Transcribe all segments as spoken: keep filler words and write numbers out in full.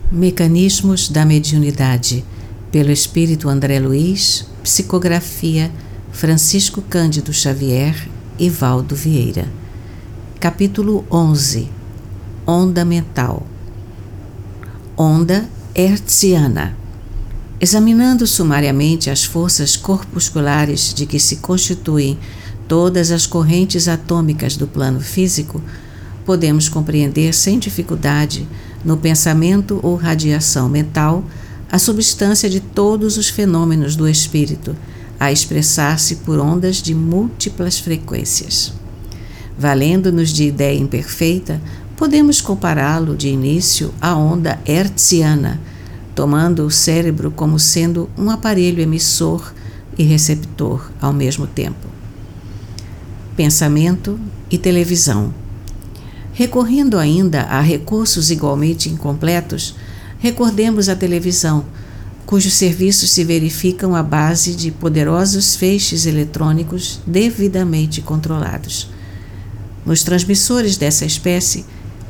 Mecanismos da mediunidade, pelo espírito André Luiz, psicografia Francisco Cândido Xavier e Valdo Vieira. Capítulo onze. Onda mental. Onda hertziana. Examinando sumariamente as forças corpusculares de que se constituem todas as correntes atômicas do plano físico, podemos compreender sem dificuldade, no pensamento ou radiação mental, a substância de todos os fenômenos do espírito, a expressar-se por ondas de múltiplas frequências. Valendo-nos de ideia imperfeita, podemos compará-lo de início à onda hertziana, tomando o cérebro como sendo um aparelho emissor e receptor ao mesmo tempo. Pensamento e televisão. Recorrendo ainda a recursos igualmente incompletos, recordemos a televisão, cujos serviços se verificam à base de poderosos feixes eletrônicos devidamente controlados. Nos transmissores dessa espécie,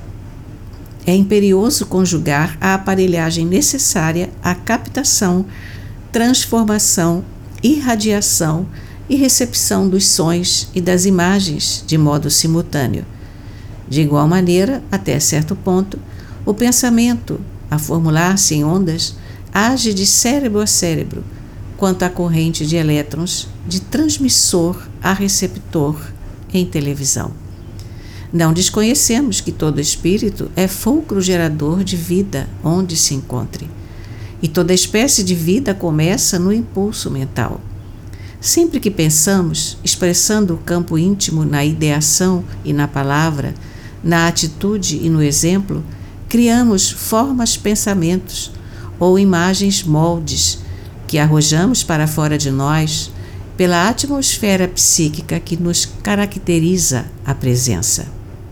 é imperioso conjugar a aparelhagem necessária à captação, transformação, irradiação e recepção dos sons e das imagens de modo simultâneo. De igual maneira, até certo ponto, o pensamento, a formular-se em ondas, age de cérebro a cérebro, quanto à corrente de elétrons de transmissor a receptor em televisão. Não desconhecemos que todo espírito é fulcro gerador de vida onde se encontre, e toda espécie de vida começa no impulso mental. Sempre que pensamos, expressando o campo íntimo na ideação e na palavra, na atitude e no exemplo, criamos formas pensamentos ou imagens moldes que arrojamos para fora de nós pela atmosfera psíquica que nos caracteriza a presença.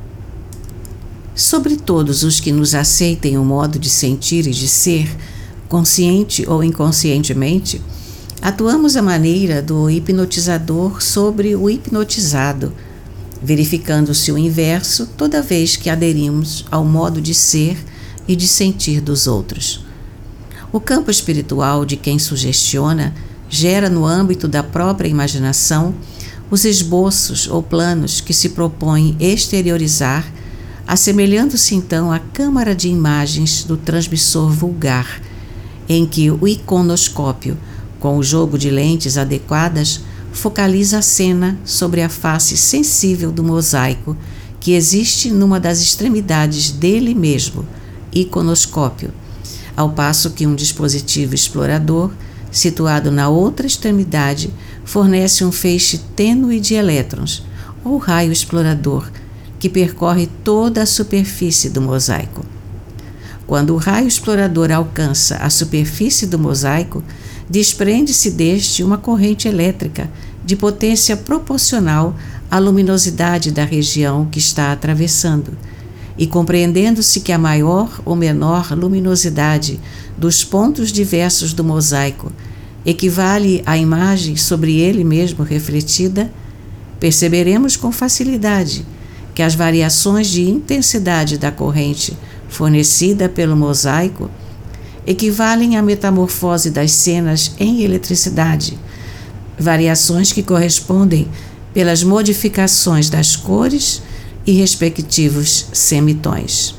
Sobre todos os que nos aceitem o modo de sentir e de ser, consciente ou inconscientemente, atuamos à maneira do hipnotizador sobre o hipnotizado, verificando-se o inverso toda vez que aderimos ao modo de ser e de sentir dos outros. O campo espiritual de quem sugestiona gera no âmbito da própria imaginação os esboços ou planos que se propõem exteriorizar, assemelhando-se então à câmara de imagens do transmissor vulgar, em que o iconoscópio, com o jogo de lentes adequadas, focaliza a cena sobre a face sensível do mosaico que existe numa das extremidades dele mesmo, iconoscópio, ao passo que um dispositivo explorador, situado na outra extremidade, fornece um feixe tênue de elétrons, ou raio explorador, que percorre toda a superfície do mosaico. Quando o raio explorador alcança a superfície do mosaico, desprende-se deste uma corrente elétrica de potência proporcional à luminosidade da região que está atravessando, e compreendendo-se que a maior ou menor luminosidade dos pontos diversos do mosaico equivale à imagem sobre ele mesmo refletida, perceberemos com facilidade que as variações de intensidade da corrente fornecida pelo mosaico equivalem à metamorfose das cenas em eletricidade, variações que correspondem pelas modificações das cores e respectivos semitons.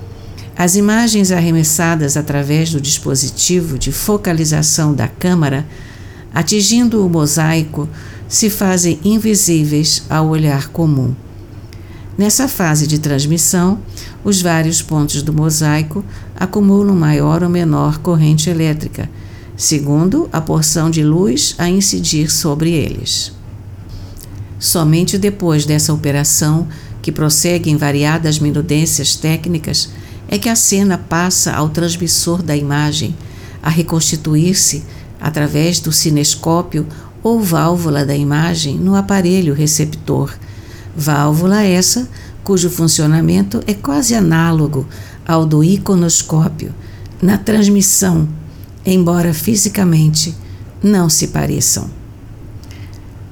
As imagens arremessadas através do dispositivo de focalização da câmara, atingindo o mosaico, se fazem invisíveis ao olhar comum. Nessa fase de transmissão, os vários pontos do mosaico acumulam maior ou menor corrente elétrica, segundo a porção de luz a incidir sobre eles. Somente depois dessa operação, que prossegue em variadas minudências técnicas, é que a cena passa ao transmissor da imagem a reconstituir-se através do cinescópio ou válvula da imagem no aparelho receptor, válvula essa cujo funcionamento é quase análogo ao do iconoscópio na transmissão, embora fisicamente não se pareçam.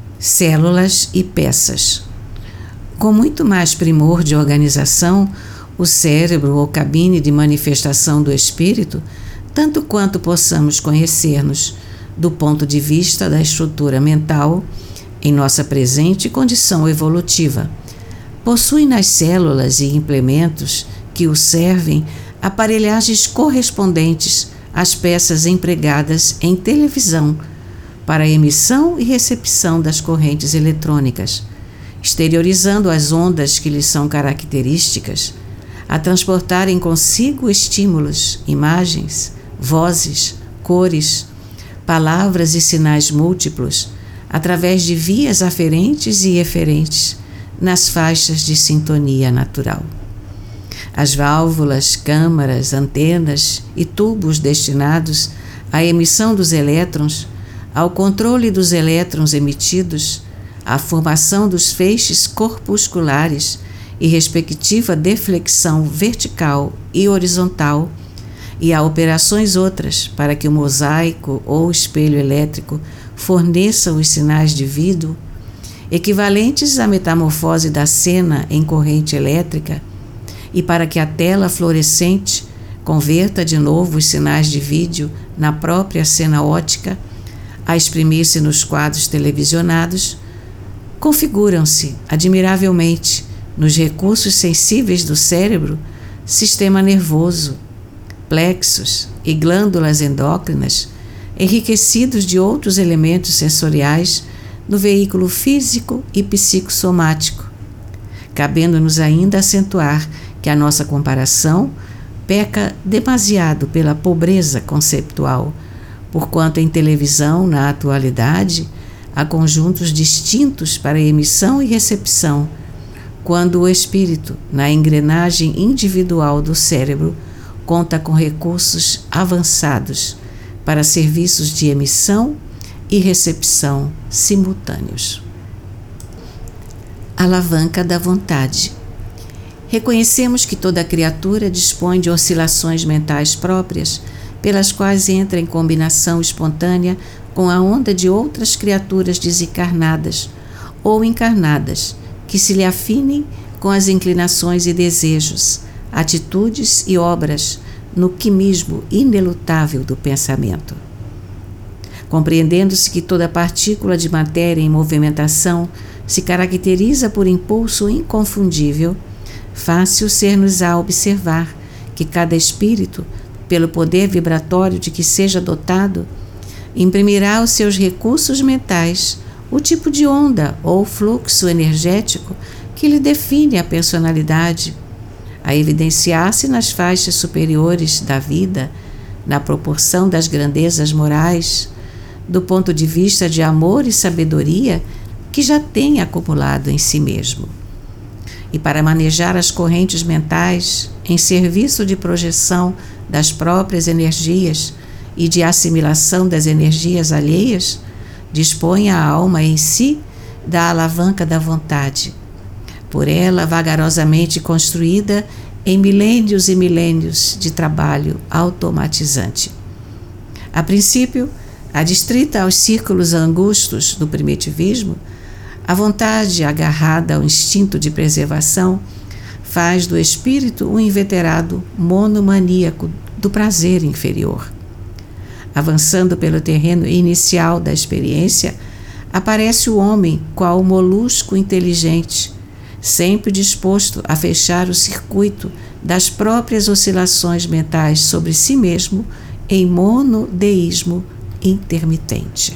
Células e peças. Com muito mais primor de organização, O cérebro ou cabine de manifestação do espírito, tanto quanto possamos conhecer-nos do ponto de vista da estrutura mental, em nossa presente condição evolutiva, possui nas células e implementos que o servem aparelhagens correspondentes às peças empregadas em televisão para a emissão e recepção das correntes eletrônicas, exteriorizando as ondas que lhes são características, a transportarem consigo estímulos, imagens, vozes, cores, palavras e sinais múltiplos, através de vias aferentes e eferentes, nas faixas de sintonia natural. As válvulas, câmaras, antenas e tubos destinados à emissão dos elétrons, ao controle dos elétrons emitidos, à formação dos feixes corpusculares e respectiva deflexão vertical e horizontal, e a operações outras para que o mosaico ou espelho elétrico forneça os sinais de vídeo, equivalentes à metamorfose da cena em corrente elétrica, e para que a tela fluorescente converta de novo os sinais de vídeo na própria cena ótica, a exprimir-se nos quadros televisionados, configuram-se admiravelmente nos recursos sensíveis do cérebro sistema nervoso, plexos e glândulas endócrinas, enriquecidos de outros elementos sensoriais no veículo físico e psicossomático, cabendo-nos ainda acentuar que a nossa comparação peca demasiado pela pobreza conceptual, porquanto em televisão, na atualidade, há conjuntos distintos para emissão e recepção, quando o espírito, na engrenagem individual do cérebro, conta com recursos avançados para serviços de emissão e recepção simultâneos. Alavanca da vontade. Reconhecemos que toda criatura dispõe de oscilações mentais próprias, pelas quais entra em combinação espontânea com a onda de outras criaturas desencarnadas ou encarnadas, que se lhe afinem com as inclinações e desejos, atitudes e obras no quimismo inelutável do pensamento. Compreendendo-se que toda partícula de matéria em movimentação se caracteriza por impulso inconfundível, fácil ser-nos-á observar que cada espírito, pelo poder vibratório de que seja dotado, imprimirá aos seus recursos mentais o tipo de onda ou fluxo energético que lhe define a personalidade, a evidenciar-se nas faixas superiores da vida, na proporção das grandezas morais, do ponto de vista de amor e sabedoria que já tem acumulado em si mesmo. E para manejar as correntes mentais em serviço de projeção das próprias energias e de assimilação das energias alheias, dispõe a alma em si da alavanca da vontade, por ela vagarosamente construída em milênios e milênios de trabalho automatizante. A princípio, adstrita aos círculos angustos do primitivismo, a vontade agarrada ao instinto de preservação faz do espírito um inveterado monomaníaco do prazer inferior. Avançando pelo terreno inicial da experiência, aparece o homem qual molusco inteligente, sempre disposto a fechar o circuito das próprias oscilações mentais sobre si mesmo em monodeísmo intermitente.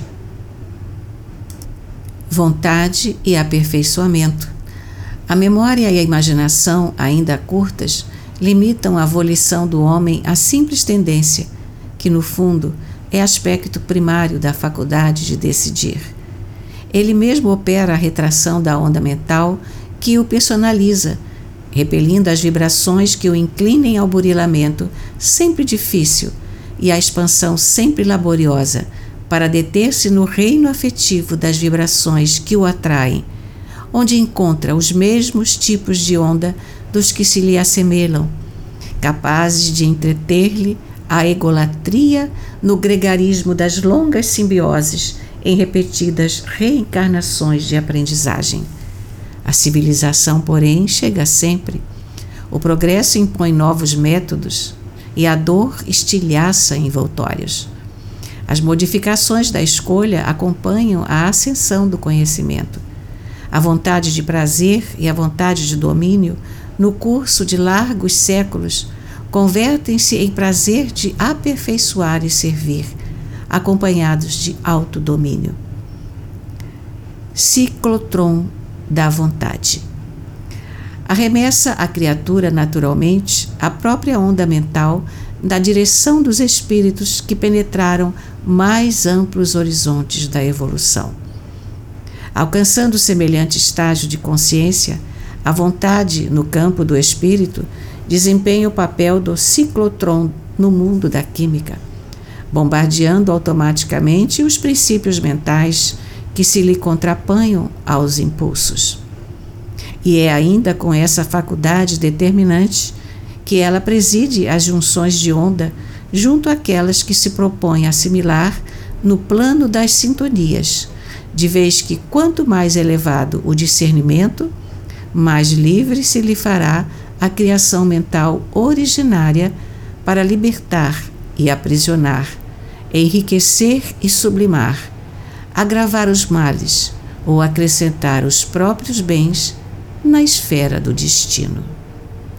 Vontade e aperfeiçoamento. A memória e a imaginação, ainda curtas, limitam a volição do homem à simples tendência, que no fundo é aspecto primário da faculdade de decidir. Ele mesmo opera a retração da onda mental que o personaliza, repelindo as vibrações que o inclinem ao burilamento, sempre difícil, e a expansão sempre laboriosa, para deter-se no reino afetivo das vibrações que o atraem, onde encontra os mesmos tipos de onda dos que se lhe assemelham, capazes de entreter-lhe a egolatria no gregarismo das longas simbioses em repetidas reencarnações de aprendizagem. A civilização, porém, chega sempre. O progresso impõe novos métodos e a dor estilhaça envoltórios. As modificações da escolha acompanham a ascensão do conhecimento. A vontade de prazer e a vontade de domínio, no curso de largos séculos, convertem-se em prazer de aperfeiçoar e servir, acompanhados de autodomínio. Ciclotron da vontade. Arremessa a criatura naturalmente a própria onda mental na direção dos espíritos que penetraram mais amplos horizontes da evolução. Alcançando semelhante estágio de consciência, a vontade, no campo do espírito, desempenha o papel do ciclotron no mundo da química, bombardeando automaticamente os princípios mentais que se lhe contrapanham aos impulsos. E é ainda com essa faculdade determinante que ela preside as junções de onda junto àquelas que se propõe assimilar no plano das sintonias, de vez que quanto mais elevado o discernimento, mais livre se lhe fará a criação mental originária para libertar e aprisionar, enriquecer e sublimar, agravar os males ou acrescentar os próprios bens na esfera do destino.